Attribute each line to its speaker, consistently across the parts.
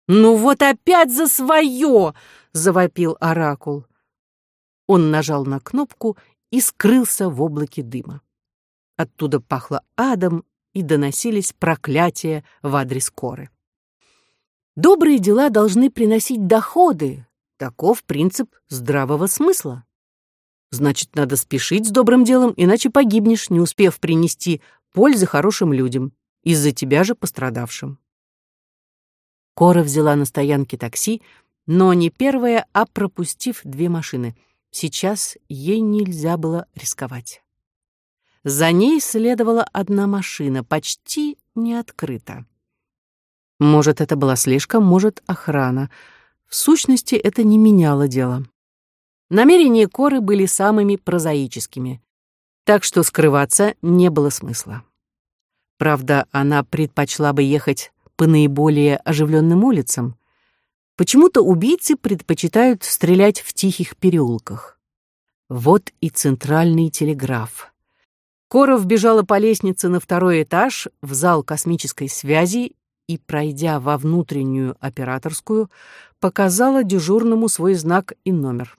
Speaker 1: «Ну вот опять за свое!» — завопил оракул. Он нажал на кнопку и скрылся в облаке дыма. Оттуда пахло адом, и доносились проклятия в адрес Коры. Добрые дела должны приносить доходы. Таков принцип здравого смысла. Значит, надо спешить с добрым делом, иначе погибнешь, не успев принести пользы хорошим людям, из-за тебя же пострадавшим. Кора взяла на стоянке такси, но не первая, а пропустив 2 машины. Сейчас ей нельзя было рисковать. За ней следовала 1 машина, почти не открыта. Может, это была слежка, может, охрана. В сущности, это не меняло дело. Намерения Коры были самыми прозаическими, так что скрываться не было смысла. Правда, она предпочла бы ехать по наиболее оживленным улицам. Почему-то убийцы предпочитают стрелять в тихих переулках. Вот и центральный телеграф. Кора вбежала по лестнице на 2-й этаж в зал космической связи и, пройдя во внутреннюю операторскую, показала дежурному свой знак и номер.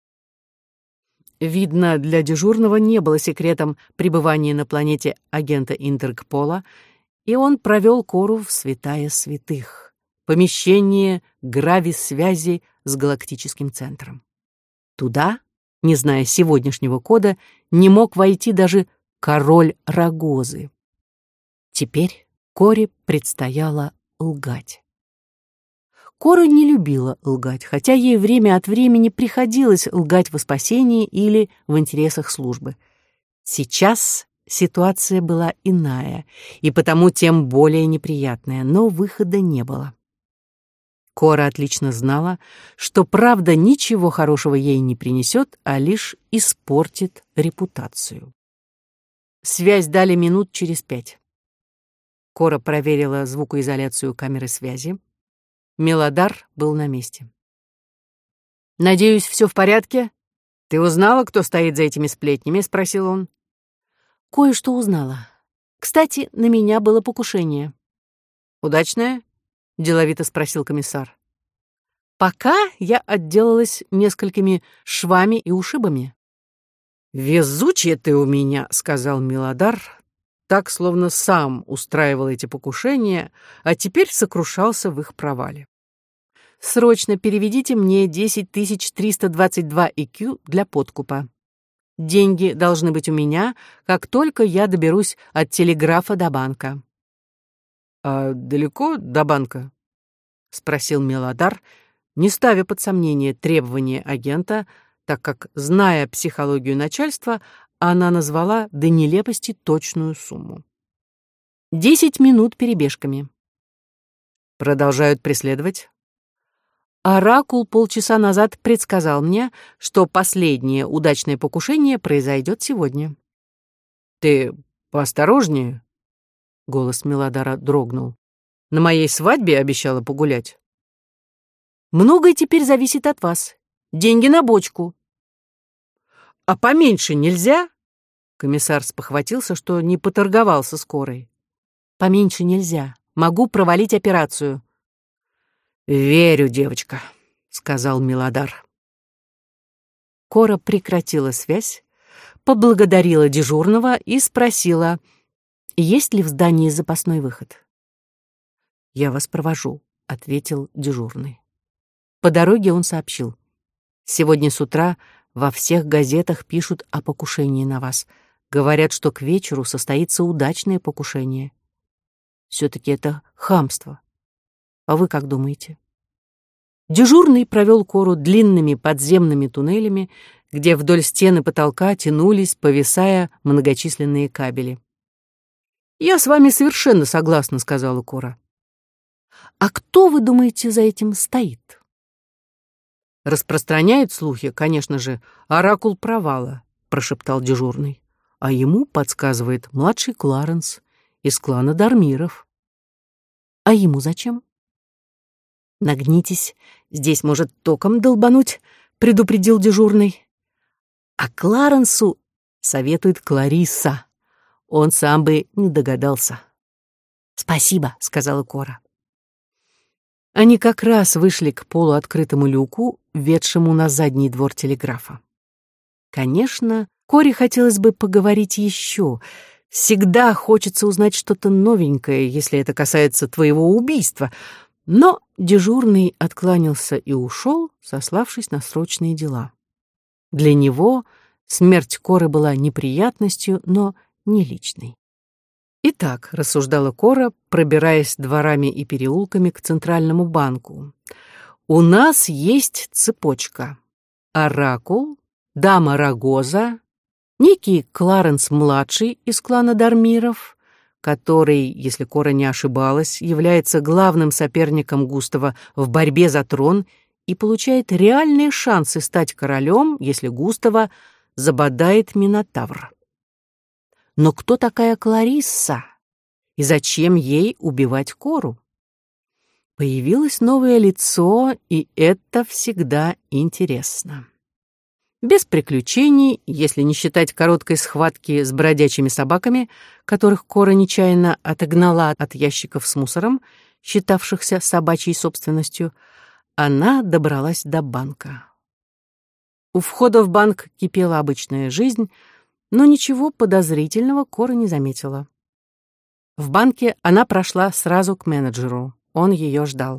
Speaker 1: Видно, для дежурного не было секретом пребывания на планете агента Интерпола, и он провел Кору в святая святых, помещение грависвязи с галактическим центром. Туда, не зная сегодняшнего кода, не мог войти даже король Рогозы. Теперь Коре предстояло лгать. Кора не любила лгать, хотя ей время от времени приходилось лгать во спасении или в интересах службы. Сейчас ситуация была иная, и потому тем более неприятная, но выхода не было. Кора отлично знала, что правда ничего хорошего ей не принесет, а лишь испортит репутацию. Связь дали минут через 5. Кора проверила звукоизоляцию камеры связи. Мелодар был на месте. «Надеюсь, все в порядке? Ты узнала, кто стоит за этими сплетнями?» — спросил он. «Кое-что узнала. Кстати, на меня было покушение». «Удачное?» — деловито спросил комиссар. «Пока я отделалась несколькими швами и ушибами». «Везучая ты у меня», — сказал Мелодар, так, словно сам устраивал эти покушения, а теперь сокрушался в их провале. «Срочно переведите мне 10 322 IQ для подкупа. Деньги должны быть у меня, как только я доберусь от телеграфа до банка». «А далеко до банка?» — спросил Мелодар, не ставя под сомнение требования агента, так как, зная психологию начальства, она назвала до нелепости точную сумму. 10 минут перебежками. Продолжают преследовать. Оракул полчаса назад предсказал мне, что последнее удачное покушение произойдет сегодня. «Ты поосторожнее?» — голос Мелодара дрогнул. «На моей свадьбе обещала погулять». «Многое теперь зависит от вас. Деньги на бочку». «А поменьше нельзя?» Комиссар спохватился, что не поторговался с Корой. «Поменьше нельзя. Могу провалить операцию». «Верю, девочка», — сказал Мелодар. Кора прекратила связь, поблагодарила дежурного и спросила, есть ли в здании запасной выход. «Я вас провожу», — ответил дежурный. По дороге он сообщил. «Сегодня с утра во всех газетах пишут о покушении на вас. Говорят, что к вечеру состоится удачное покушение. Все-таки это хамство. А вы как думаете?» Дежурный провел Кору длинными подземными туннелями, где вдоль стены потолка тянулись, повисая, многочисленные кабели. «Я с вами совершенно согласна», — сказала Кора. «А кто, вы думаете, за этим стоит?» «Распространяет слухи, конечно же, оракул провала», — прошептал дежурный. «А ему подсказывает младший Кларенс из клана Дармиров». «А ему зачем?» «Нагнитесь, здесь может током долбануть», — предупредил дежурный. «А Кларенсу советует Кларисса. Он сам бы не догадался». «Спасибо», — сказала Кора. Они как раз вышли к полуоткрытому люку, ведшему на задний двор телеграфа. Конечно, Коре хотелось бы поговорить еще. Всегда хочется узнать что-то новенькое, если это касается твоего убийства. Но дежурный откланялся и ушел, сославшись на срочные дела. Для него смерть Коры была неприятностью, но не личной. «Итак», — рассуждала Кора, пробираясь дворами и переулками к Центральному банку, «у нас есть цепочка. Оракул, дама Рагоза, некий Кларенс-младший из клана Дармиров, который, если Кора не ошибалась, является главным соперником Густава в борьбе за трон и получает реальные шансы стать королем, если Густава забодает Минотавр. Но кто такая Кларисса? И зачем ей убивать Кору? Появилось новое лицо, и это всегда интересно. Без приключений, если не считать короткой схватки с бродячими собаками, которых Кора нечаянно отогнала от ящиков с мусором, считавшихся собачьей собственностью, она добралась до банка. У входа в банк кипела обычная жизнь, но ничего подозрительного Кора не заметила. В банке она прошла сразу к менеджеру. Он ее ждал.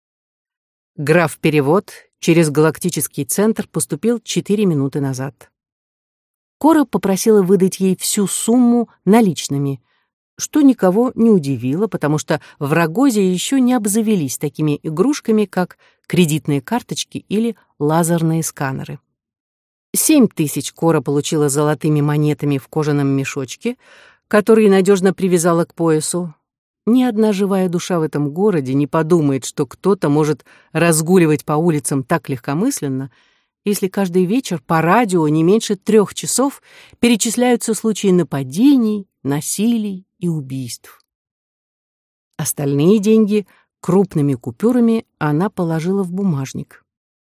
Speaker 1: Граф-перевод через галактический центр поступил 4 минуты назад. Кора попросила выдать ей всю сумму наличными, что никого не удивило, потому что в Рагозе еще не обзавелись такими игрушками, как кредитные карточки или лазерные сканеры. 7 тысяч Кора получила золотыми монетами в кожаном мешочке, который надежно привязала к поясу. Ни одна живая душа в этом городе не подумает, что кто-то может разгуливать по улицам так легкомысленно, если каждый вечер по радио не меньше 3 часов перечисляются случаи нападений, насилий и убийств. Остальные деньги крупными купюрами она положила в бумажник.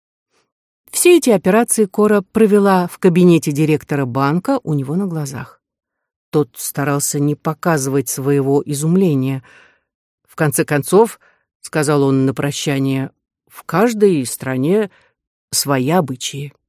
Speaker 1: Все эти операции Кора провела в кабинете директора банка у него на глазах. Тот старался не показывать своего изумления. «В конце концов, — сказал он на прощание, — в каждой стране свои обычаи».